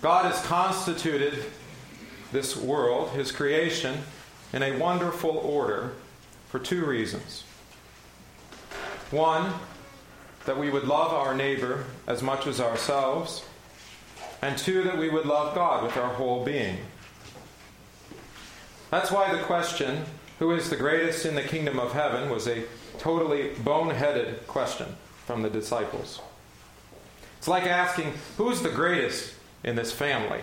God has constituted this world, his creation, in a wonderful order for two reasons. One, that we would love our neighbor as much as ourselves, and two, that we would love God with our whole being. That's why the question, who is the greatest in the kingdom of heaven, was a totally boneheaded question from the disciples. It's like asking, who's the greatest in this family?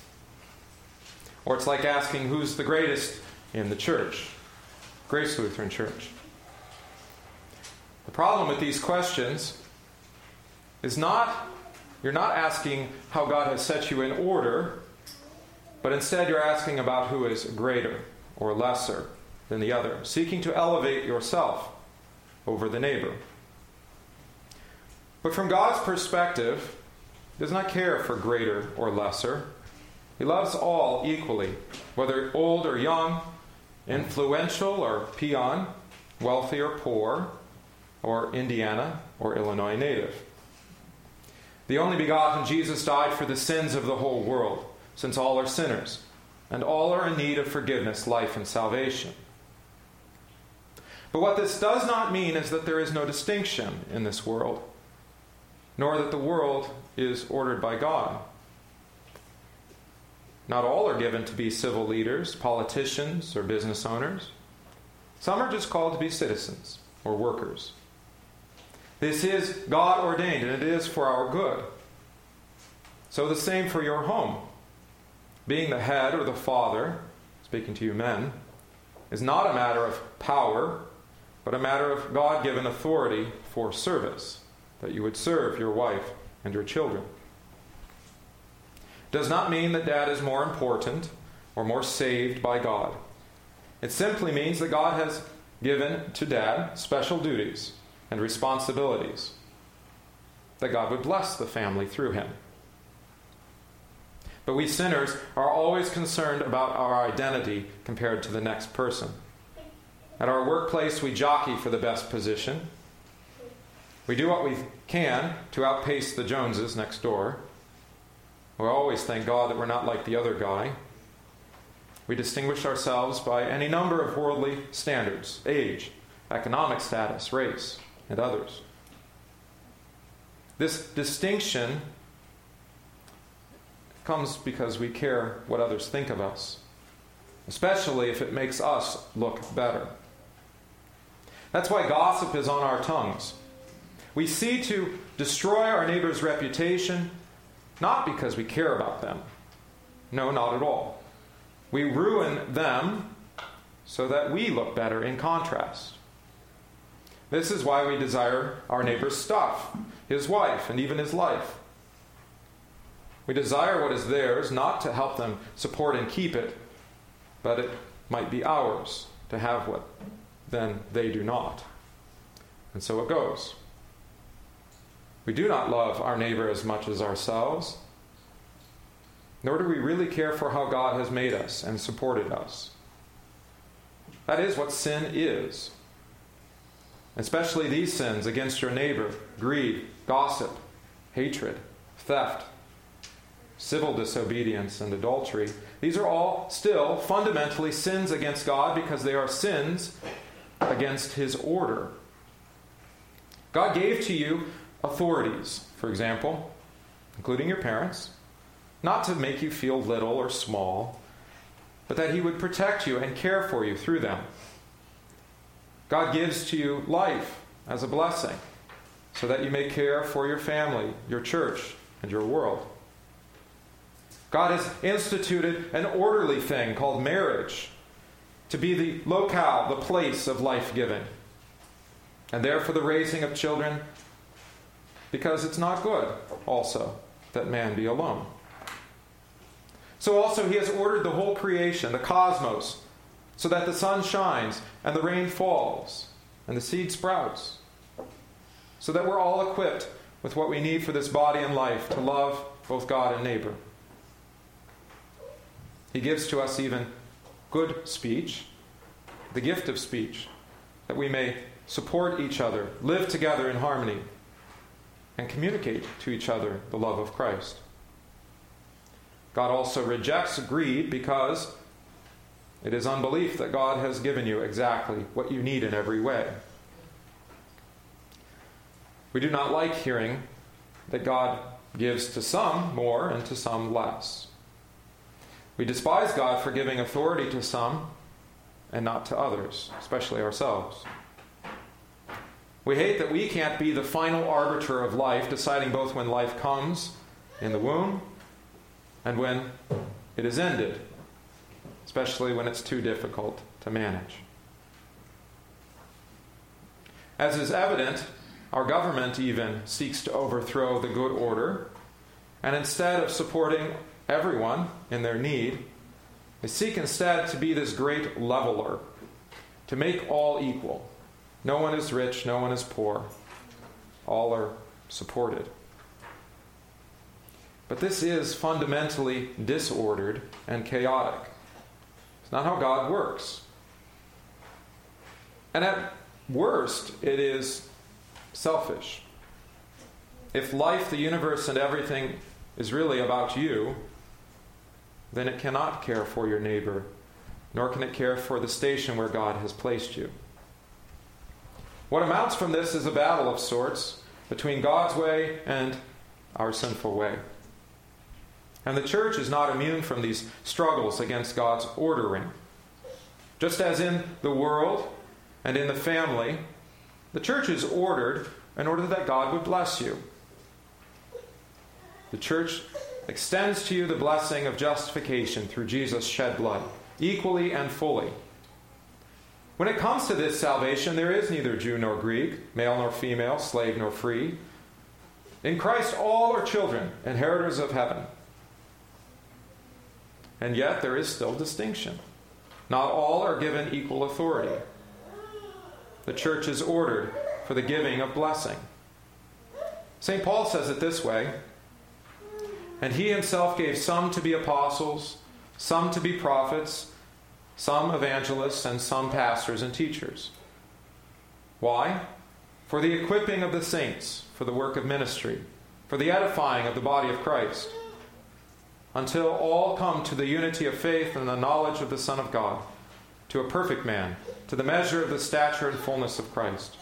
Or it's like asking, who's the greatest in the church? Grace Lutheran Church. The problem with these questions is you're not asking how God has set you in order, but instead you're asking about who is greater or lesser than the other, seeking to elevate yourself over the neighbor. But from God's perspective, he does not care for greater or lesser. He loves all equally, whether old or young, influential or peon, wealthy or poor, or Indiana or Illinois native. The only begotten Jesus died for the sins of the whole world, since all are sinners, and all are in need of forgiveness, life, and salvation. But what this does not mean is that there is no distinction in this world, nor that the world is ordered by God. Not all are given to be civil leaders, politicians, or business owners. Some are just called to be citizens or workers. This is God ordained, and it is for our good. So the same for your home. Being the head or the father, speaking to you men, is not a matter of power, but a matter of God-given authority for service, that you would serve your wife and your children. It does not mean that dad is more important or more saved by God. It simply means that God has given to dad special duties and responsibilities, that God would bless the family through him. But we sinners are always concerned about our identity compared to the next person. At our workplace, we jockey for the best position. We do what we can to outpace the Joneses next door. We always thank God that we're not like the other guy. We distinguish ourselves by any number of worldly standards: age, economic status, race, and others. This distinction comes because we care what others think of us, especially if it makes us look better. That's why gossip is on our tongues. We see to destroy our neighbor's reputation, not because we care about them. No, not at all. We ruin them so that we look better in contrast. This is why we desire our neighbor's stuff, his wife, and even his life. We desire what is theirs, not to help them support and keep it, but it might be ours to have what then they do not. And so it goes. We do not love our neighbor as much as ourselves, nor do we really care for how God has made us and supported us. That is what sin is. Especially these sins against your neighbor: greed, gossip, hatred, theft, civil disobedience, and adultery. These are all still fundamentally sins against God because they are sins against his order. God gave to you authorities, for example, including your parents, not to make you feel little or small, but that he would protect you and care for you through them. God gives to you life as a blessing so that you may care for your family, your church, and your world. God has instituted an orderly thing called marriage to be the locale, the place of life-giving, and therefore the raising of children, because it's not good also that man be alone. So also he has ordered the whole creation, the cosmos, so that the sun shines and the rain falls and the seed sprouts, so that we're all equipped with what we need for this body and life to love both God and neighbor. He gives to us even good speech, the gift of speech, that we may support each other, live together in harmony, and communicate to each other the love of Christ. God also rejects greed because it is unbelief that God has given you exactly what you need in every way. We do not like hearing that God gives to some more and to some less. We despise God for giving authority to some and not to others, especially ourselves. We hate that we can't be the final arbiter of life, deciding both when life comes in the womb and when it is ended, especially when it's too difficult to manage. As is evident, our government even seeks to overthrow the good order, and instead of supporting everyone in their need, they seek instead to be this great leveler, to make all equal. No one is rich, no one is poor. All are supported. But this is fundamentally disordered and chaotic. It's not how God works. And at worst, it is selfish. If life, the universe, and everything is really about you, then it cannot care for your neighbor, nor can it care for the station where God has placed you. What amounts from this is a battle of sorts between God's way and our sinful way. And the church is not immune from these struggles against God's ordering. Just as in the world and in the family, the church is ordered in order that God would bless you. The church extends to you the blessing of justification through Jesus' shed blood, equally and fully. When it comes to this salvation, there is neither Jew nor Greek, male nor female, slave nor free. In Christ, all are children, inheritors of heaven. And yet there is still distinction. Not all are given equal authority. The church is ordered for the giving of blessing. St. Paul says it this way, "And he himself gave some to be apostles, some to be prophets, some evangelists, and some pastors and teachers." Why? For the equipping of the saints, for the work of ministry, for the edifying of the body of Christ, until all come to the unity of faith and the knowledge of the Son of God, to a perfect man, to the measure of the stature and fullness of Christ.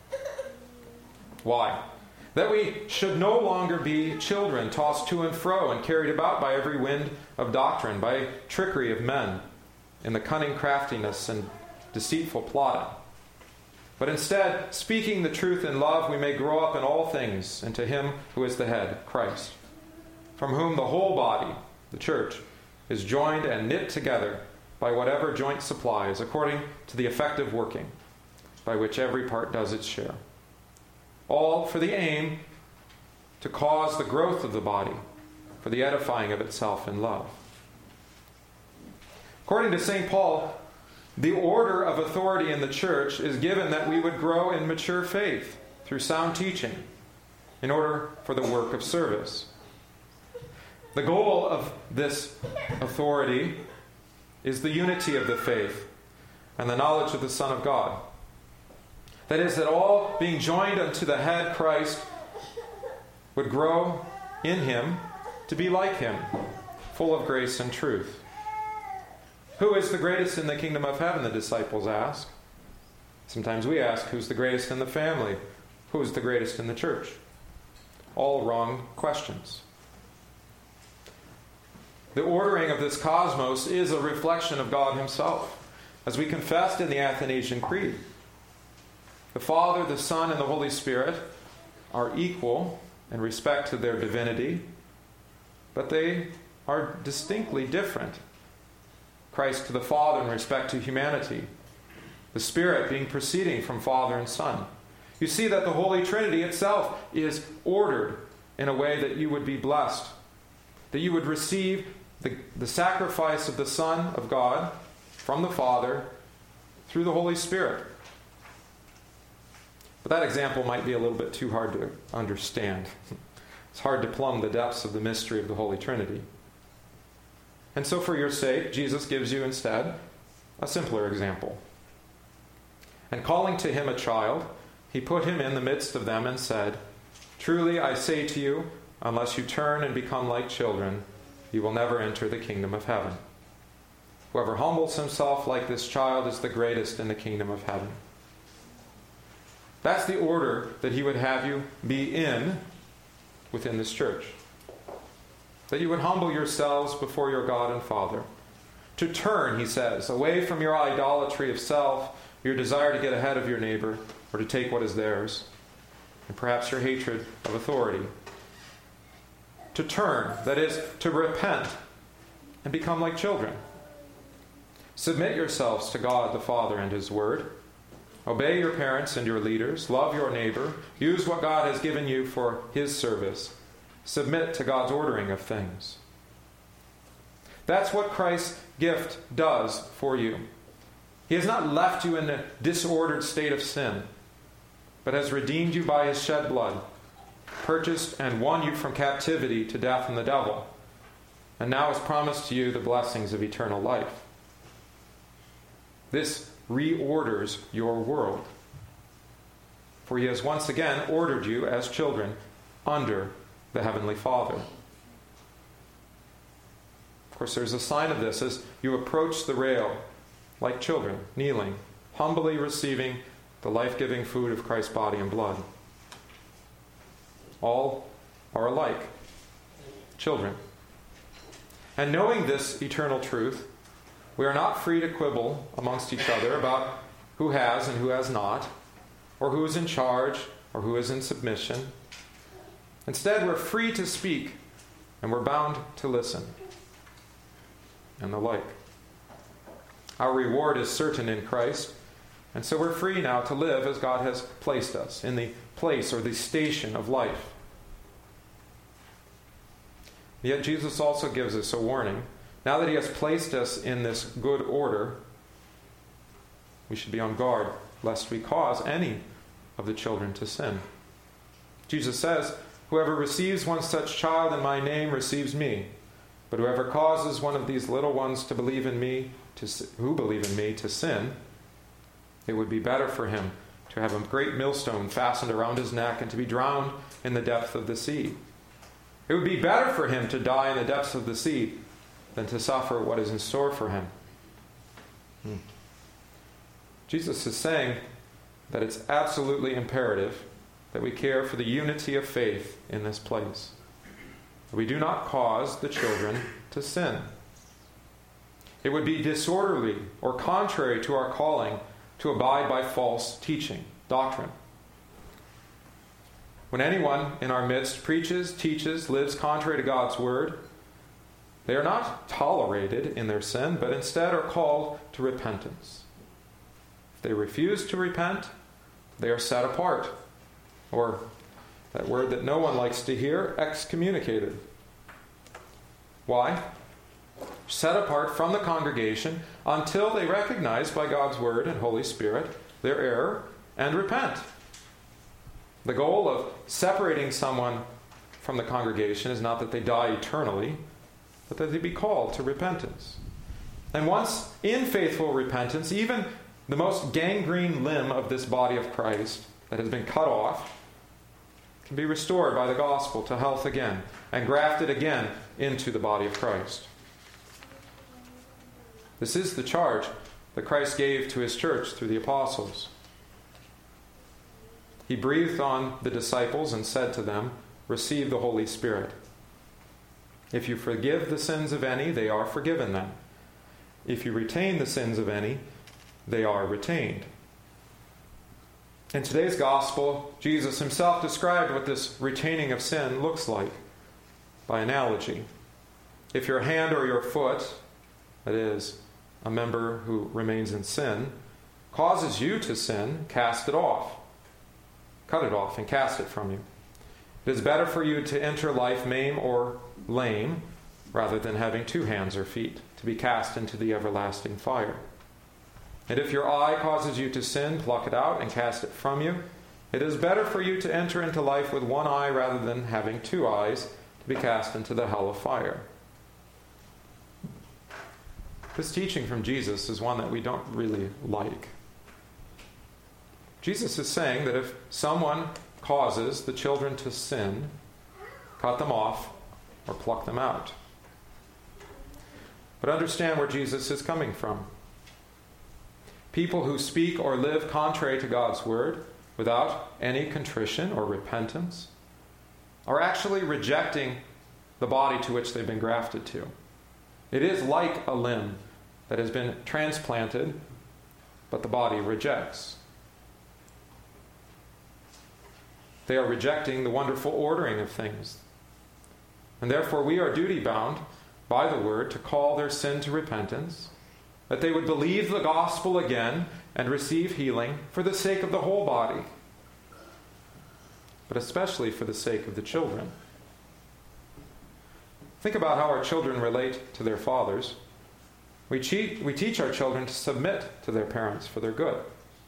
Why? That we should no longer be children tossed to and fro and carried about by every wind of doctrine, by trickery of men, in the cunning craftiness and deceitful plotting. But instead, speaking the truth in love, we may grow up in all things into Him who is the head, Christ, from whom the whole body, the church, is joined and knit together by whatever joint supplies, according to the effective working by which every part does its share. All for the aim to cause the growth of the body, for the edifying of itself in love. According to St. Paul, the order of authority in the church is given that we would grow in mature faith through sound teaching in order for the work of service. The goal of this authority is the unity of the faith and the knowledge of the Son of God. That is, that all being joined unto the head, Christ, would grow in Him to be like Him, full of grace and truth. Who is the greatest in the kingdom of heaven, the disciples ask. Sometimes we ask, who's the greatest in the family? Who's the greatest in the church? All wrong questions. The ordering of this cosmos is a reflection of God Himself, as we confessed in the Athanasian Creed. The Father, the Son, and the Holy Spirit are equal in respect to their divinity, but they are distinctly different. Christ to the Father in respect to humanity, the Spirit being proceeding from Father and Son. You see that the Holy Trinity itself is ordered in a way that you would be blessed, that you would receive the sacrifice of the Son of God from the Father through the Holy Spirit. But that example might be a little bit too hard to understand. It's hard to plumb the depths of the mystery of the Holy Trinity. And so for your sake, Jesus gives you instead a simpler example. And calling to him a child, He put him in the midst of them and said, "Truly I say to you, unless you turn and become like children, he will never enter the kingdom of heaven. Whoever humbles himself like this child is the greatest in the kingdom of heaven. That's the order that he would have you be in within this church. That you would humble yourselves before your God and Father. To turn, he says, away from your idolatry of self, your desire to get ahead of your neighbor, or to take what is theirs, and perhaps your hatred of authority. To turn, that is, to repent and become like children. Submit yourselves to God the Father and His Word. Obey your parents and your leaders. Love your neighbor. Use what God has given you for His service. Submit to God's ordering of things. That's what Christ's gift does for you. He has not left you in a disordered state of sin, but has redeemed you by His shed blood, purchased and won you from captivity to death and the devil, and now has promised to you the blessings of eternal life. This reorders your world, for He has once again ordered you as children under the Heavenly Father. Of course, there's a sign of this as you approach the rail like children, kneeling, humbly receiving the life-giving food of Christ's body and blood. All are alike, children. And knowing this eternal truth, we are not free to quibble amongst each other about who has and who has not, or who is in charge, or who is in submission. Instead, we're free to speak, and we're bound to listen, and the like. Our reward is certain in Christ, and so we're free now to live as God has placed us, in the place or the station of life. Yet Jesus also gives us a warning. Now that He has placed us in this good order, we should be on guard lest we cause any of the children to sin. Jesus says, "Whoever receives one such child in my name receives me. But whoever causes one of these little ones to believe in me, who believe in me, to sin, it would be better for him to have a great millstone fastened around his neck and to be drowned in the depth of the sea. It would be better for him to die in the depths of the sea than to suffer what is in store for him." Jesus is saying that it's absolutely imperative that we care for the unity of faith in this place. We do not cause the children to sin. It would be disorderly or contrary to our calling to abide by false teaching, doctrine. When anyone in our midst preaches, teaches, lives contrary to God's word, they are not tolerated in their sin, but instead are called to repentance. If they refuse to repent, they are set apart, or that word that no one likes to hear, excommunicated. Why? Set apart from the congregation until they recognize by God's word and Holy Spirit their error and repent. The goal of separating someone from the congregation is not that they die eternally, but that they be called to repentance. And once in faithful repentance, even the most gangrene limb of this body of Christ that has been cut off can be restored by the gospel to health again and grafted again into the body of Christ. This is the charge that Christ gave to His church through the apostles. He breathed on the disciples and said to them, "Receive the Holy Spirit. If you forgive the sins of any, they are forgiven them. If you retain the sins of any, they are retained." In today's gospel, Jesus Himself described what this retaining of sin looks like by analogy. If your hand or your foot, that is, a member who remains in sin, causes you to sin, cast it off. Cut it off and cast it from you. It is better for you to enter life maimed or lame rather than having 2 hands or feet, to be cast into the everlasting fire. And if your eye causes you to sin, pluck it out and cast it from you. It is better for you to enter into life with 1 eye rather than having 2 eyes, to be cast into the hell of fire. This teaching from Jesus is one that we don't really like. Jesus is saying that if someone causes the children to sin, cut them off or pluck them out. but understand where Jesus is coming from. People who speak or live contrary to God's word without any contrition or repentance are actually rejecting the body to which they've been grafted to. It is like a limb that has been transplanted, but the body rejects. They are rejecting the wonderful ordering of things. And therefore we are duty-bound by the word to call their sin to repentance, that they would believe the gospel again and receive healing for the sake of the whole body, but especially for the sake of the children. Think about how our children relate to their fathers. We teach our children to submit to their parents for their good.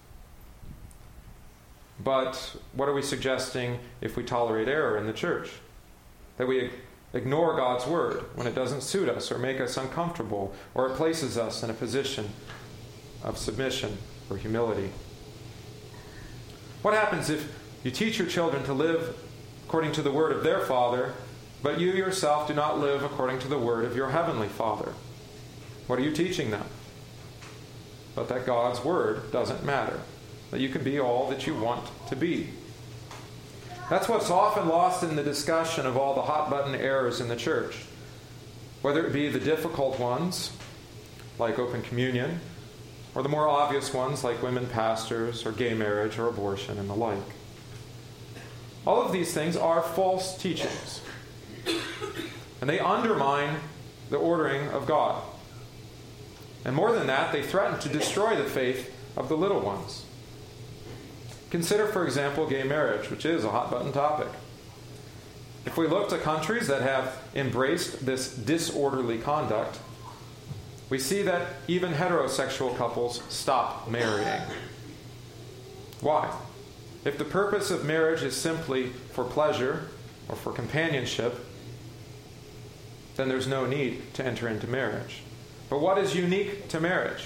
But what are we suggesting if we tolerate error in the church? That we ignore God's word when it doesn't suit us or make us uncomfortable, or it places us in a position of submission or humility. What happens if you teach your children to live according to the word of their Father, but you yourself do not live according to the word of your heavenly Father? What are you teaching them? But that God's word doesn't matter, that you can be all that you want to be. That's what's often lost in the discussion of all the hot-button errors in the church, whether it be the difficult ones, like open communion, or the more obvious ones, like women pastors, or gay marriage, or abortion, and the like. All of these things are false teachings, and they undermine the ordering of God. And more than that, they threaten to destroy the faith of the little ones. Consider, for example, gay marriage, which is a hot-button topic. If we look to countries that have embraced this disorderly conduct, we see that even heterosexual couples stop marrying. Why? If the purpose of marriage is simply for pleasure or for companionship, then there's no need to enter into marriage. But what is unique to marriage?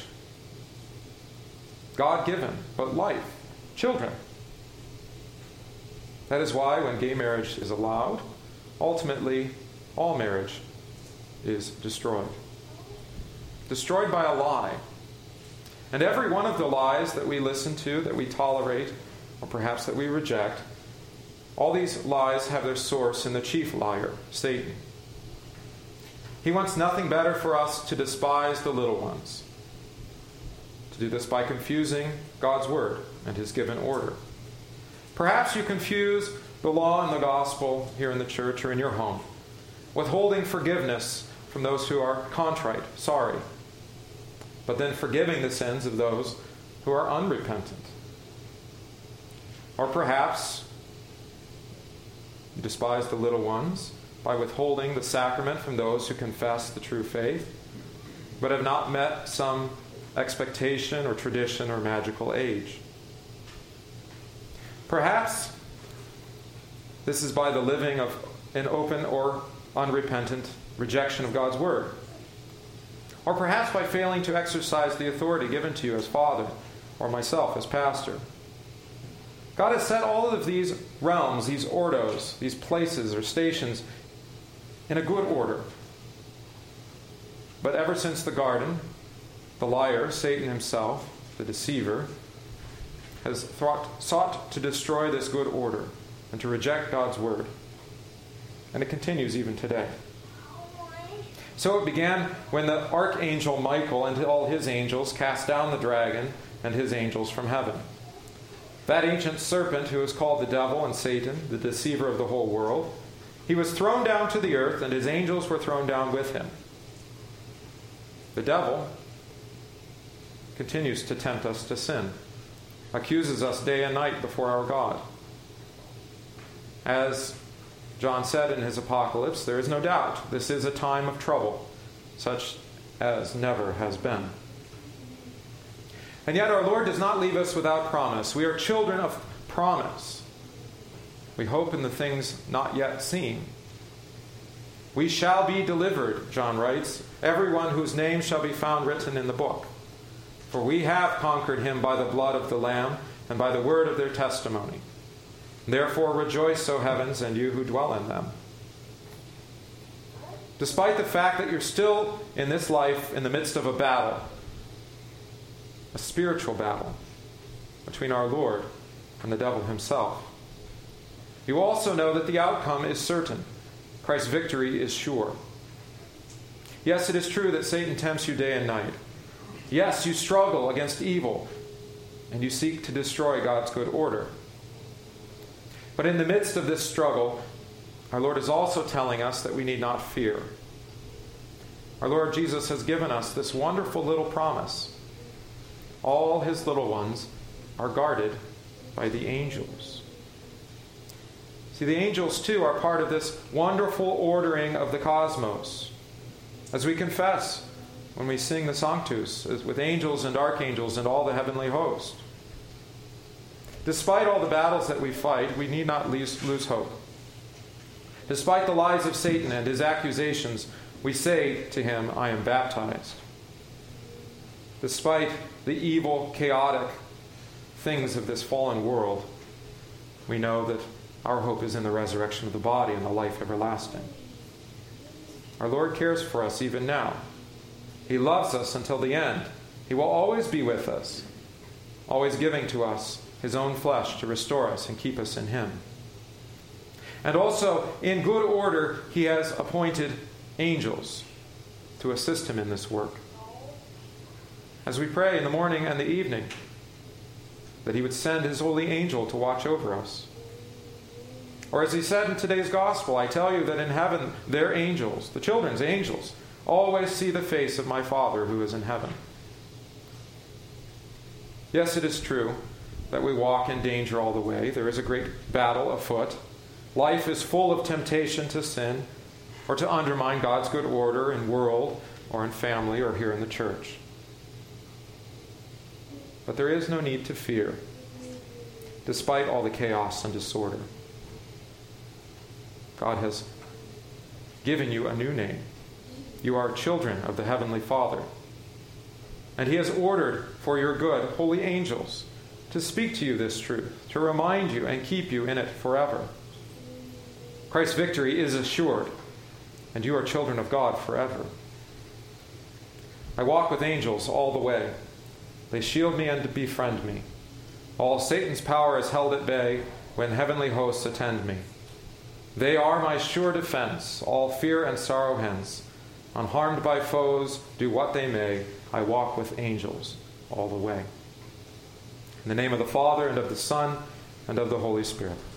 God-given, but life. Children. That is why when gay marriage is allowed, ultimately all marriage is destroyed. Destroyed by a lie. And every one of the lies that we listen to, that we tolerate, or perhaps that we reject, all these lies have their source in the chief liar, Satan. He wants nothing better for us to despise the little ones. To do this by confusing God's word and his given order. Perhaps you confuse the law and the gospel here in the church or in your home, withholding forgiveness from those who are contrite, sorry, but then forgiving the sins of those who are unrepentant. Or perhaps you despise the little ones by withholding the sacrament from those who confess the true faith, but have not met some expectation or tradition or magical age. Perhaps this is by the living of an open or unrepentant rejection of God's word. Or perhaps by failing to exercise the authority given to you as father or myself as pastor. God has set all of these realms, these ordos, these places or stations in a good order. But ever since the garden, the liar, Satan himself, the deceiver, has sought to destroy this good order and to reject God's word. And it continues even today. So it began when the archangel Michael and all his angels cast down the dragon and his angels from heaven. That ancient serpent who is called the devil and Satan, the deceiver of the whole world, he was thrown down to the earth and his angels were thrown down with him. The devil continues to tempt us to sin, accuses us day and night before our God. As John said in his Apocalypse, there is no doubt this is a time of trouble, such as never has been. And yet our Lord does not leave us without promise. We are children of promise. We hope in the things not yet seen. We shall be delivered, John writes, everyone whose name shall be found written in the book. For we have conquered him by the blood of the Lamb and by the word of their testimony. Therefore rejoice, O heavens, and you who dwell in them. Despite the fact that you're still in this life in the midst of a battle, a spiritual battle between our Lord and the devil himself. You also know that the outcome is certain. Christ's victory is sure. Yes, it is true that Satan tempts you day and night. Yes, you struggle against evil, and you seek to destroy God's good order. But in the midst of this struggle, our Lord is also telling us that we need not fear. Our Lord Jesus has given us this wonderful little promise. All his little ones are guarded by the angels. See, the angels, too, are part of this wonderful ordering of the cosmos. As we confess when we sing the Sanctus, with angels and archangels and all the heavenly host. Despite all the battles that we fight, we need not lose hope. Despite the lies of Satan and his accusations, we say to him, I am baptized. Despite the evil, chaotic things of this fallen world, we know that our hope is in the resurrection of the body and the life everlasting. Our Lord cares for us even now. He loves us until the end. He will always be with us, always giving to us his own flesh to restore us and keep us in him. And also, in good order, he has appointed angels to assist him in this work. As we pray in the morning and the evening, that he would send his holy angel to watch over us. Or as he said in today's gospel, I tell you that in heaven their angels, the children's angels, always see the face of my Father who is in heaven. Yes, it is true that we walk in danger all the way. There is a great battle afoot. Life is full of temptation to sin or to undermine God's good order in world or in family or here in the church. But there is no need to fear, despite all the chaos and disorder. God has given you a new name. You are children of the Heavenly Father. And he has ordered for your good holy angels to speak to you this truth, to remind you and keep you in it forever. Christ's victory is assured, and you are children of God forever. I walk with angels all the way. They shield me and befriend me. All Satan's power is held at bay when heavenly hosts attend me. They are my sure defense, all fear and sorrow hence. Unharmed by foes, do what they may, I walk with angels all the way. In the name of the Father, and of the Son, and of the Holy Spirit.